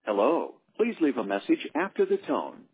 Hello. Please leave a message after the tone.